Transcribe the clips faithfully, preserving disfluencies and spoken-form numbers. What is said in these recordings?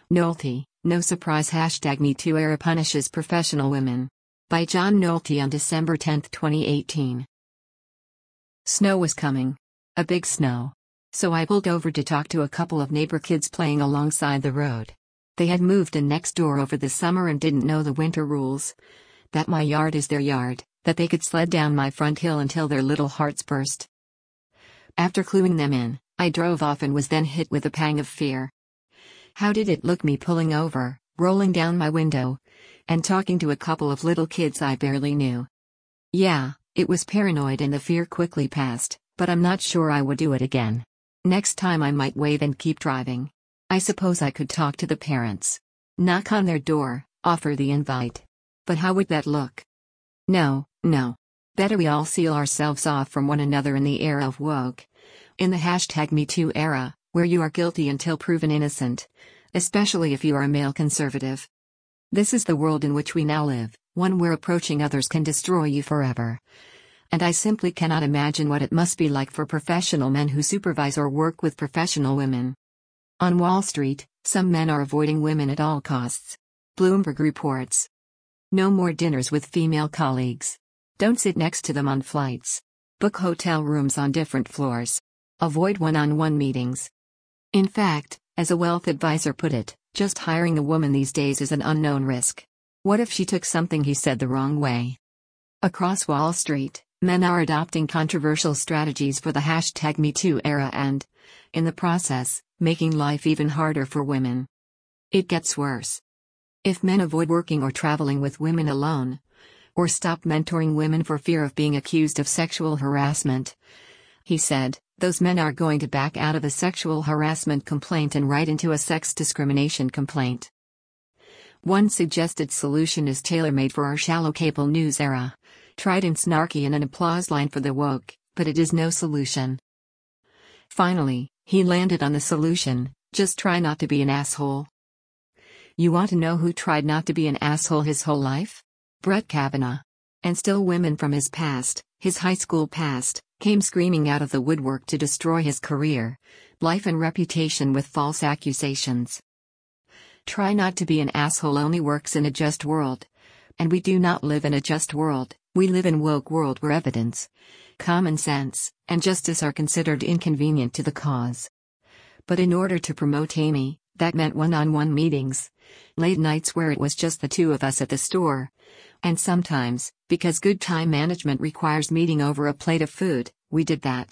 Nolte, no surprise. Hashtag MeToo era punishes professional women. By John Nolte on December tenth, twenty eighteen. Snow was coming. A big snow. So I pulled over to talk to a couple of neighbor kids playing alongside the road. They had moved in next door over the summer and didn't know the winter rules. That my yard is their yard, that they could sled down my front hill until their little hearts burst. After cluing them in, I drove off and was then hit with a pang of fear. How did it look, me pulling over, rolling down my window, and talking to a couple of little kids I barely knew? Yeah, it was paranoid and the fear quickly passed, but I'm not sure I would do it again. Next time I might wave and keep driving. I suppose I could talk to the parents. Knock on their door, offer the invite. But how would that look? No, no. Better we all seal ourselves off from one another in the era of woke. In the hashtag MeToo era, where you are guilty until proven innocent. Especially if you are a male conservative. This is the world in which we now live, one where approaching others can destroy you forever. And I simply cannot imagine what it must be like for professional men who supervise or work with professional women. On Wall Street, some men are avoiding women at all costs. Bloomberg reports. No more dinners with female colleagues. Don't sit next to them on flights. Book hotel rooms on different floors. Avoid one-on-one meetings. In fact, as a wealth advisor put it, just hiring a woman these days is an unknown risk. What if she took something he said the wrong way? Across Wall Street, men are adopting controversial strategies for the hashtag MeToo era and, in the process, making life even harder for women. It gets worse. If men avoid working or traveling with women alone, or stop mentoring women for fear of being accused of sexual harassment, he said, those men are going to back out of a sexual harassment complaint and right into a sex discrimination complaint. One suggested solution is tailor-made for our shallow cable news era. Tried and snarky and an applause line for the woke, but it is no solution. Finally, he landed on the solution: just try not to be an asshole. You want to know who tried not to be an asshole his whole life? Brett Kavanaugh. And still women from his past, his high school past, came screaming out of the woodwork to destroy his career, life and reputation with false accusations. Try not to be an asshole only works in a just world. And we do not live in a just world, we live in a woke world where evidence, common sense, and justice are considered inconvenient to the cause. But in order to promote Amy, that meant one-on-one meetings, late nights where it was just the two of us at the store. And sometimes, because good time management requires meeting over a plate of food, we did that.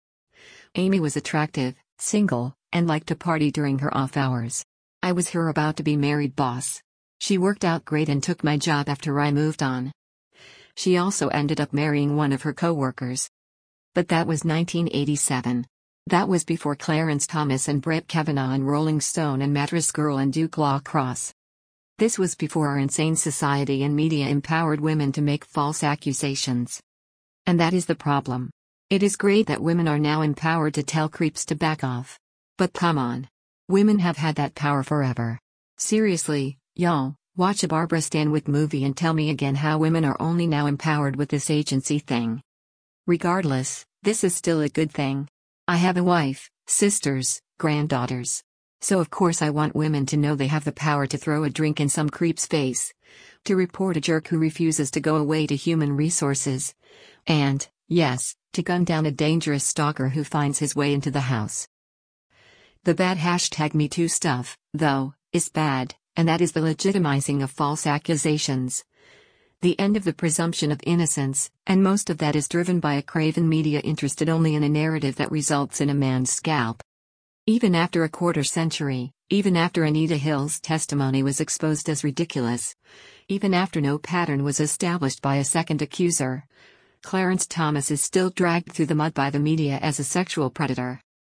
Amy was attractive, single, and liked to party during her off hours. I was her about-to-be-married boss. She worked out great and took my job after I moved on. She also ended up marrying one of her co-workers. But that was nineteen eighty-seven. That was before Clarence Thomas and Brett Kavanaugh and Rolling Stone and Mattress Girl and Duke Lacrosse. This was before our insane society and media empowered women to make false accusations. And that is the problem. It is great that women are now empowered to tell creeps to back off. But come on. Women have had that power forever. Seriously, y'all, watch a Barbara Stanwyck movie and tell me again how women are only now empowered with this agency thing. Regardless, this is still a good thing. I have a wife, sisters, granddaughters. So of course I want women to know they have the power to throw a drink in some creep's face, to report a jerk who refuses to go away to human resources, and, yes, to gun down a dangerous stalker who finds his way into the house. The bad hashtag MeToo stuff, though, is bad, and that is the legitimizing of false accusations. The end of the presumption of innocence, and most of that is driven by a craven media interested only in a narrative that results in a man's scalp. Even after a quarter century, even after Anita Hill's testimony was exposed as ridiculous, even after no pattern was established by a second accuser, Clarence Thomas is still dragged through the mud by the media as a sexual predator.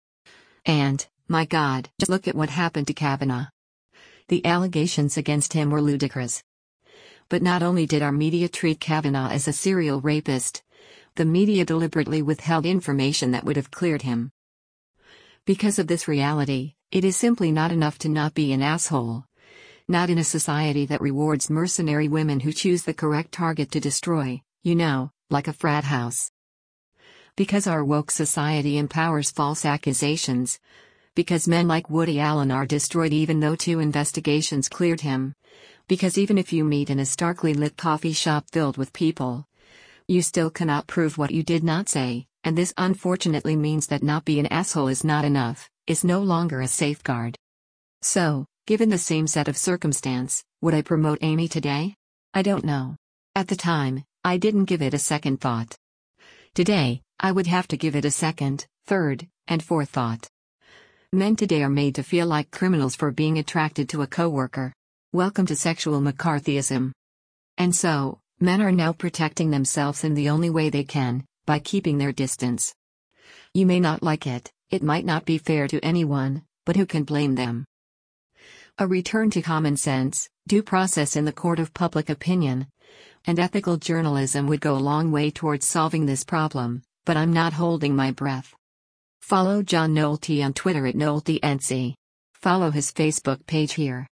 And, my God, just look at what happened to Kavanaugh. The allegations against him were ludicrous. But not only did our media treat Kavanaugh as a serial rapist, the media deliberately withheld information that would have cleared him. Because of this reality, it is simply not enough to not be an asshole. Not in a society that rewards mercenary women who choose the correct target to destroy, you know, like a frat house. Because our woke society empowers false accusations, Because men like Woody Allen are destroyed even though two investigations cleared him. Because even if you meet in a starkly lit coffee shop filled with people, you still cannot prove what you did not say, and this unfortunately means that not be an asshole is not enough, is no longer a safeguard. So, given the same set of circumstance, would I promote Amy today? I don't know. At the time, I didn't give it a second thought. Today, I would have to give it a second, third, and fourth thought. Men today are made to feel like criminals for being attracted to a coworker. Welcome to sexual McCarthyism. And so, men are now protecting themselves in the only way they can, by keeping their distance. You may not like it, it might not be fair to anyone, but who can blame them? A return to common sense, due process in the court of public opinion, and ethical journalism would go a long way towards solving this problem, but I'm not holding my breath. Follow John Nolte on Twitter at NolteNC. Follow his Facebook page here.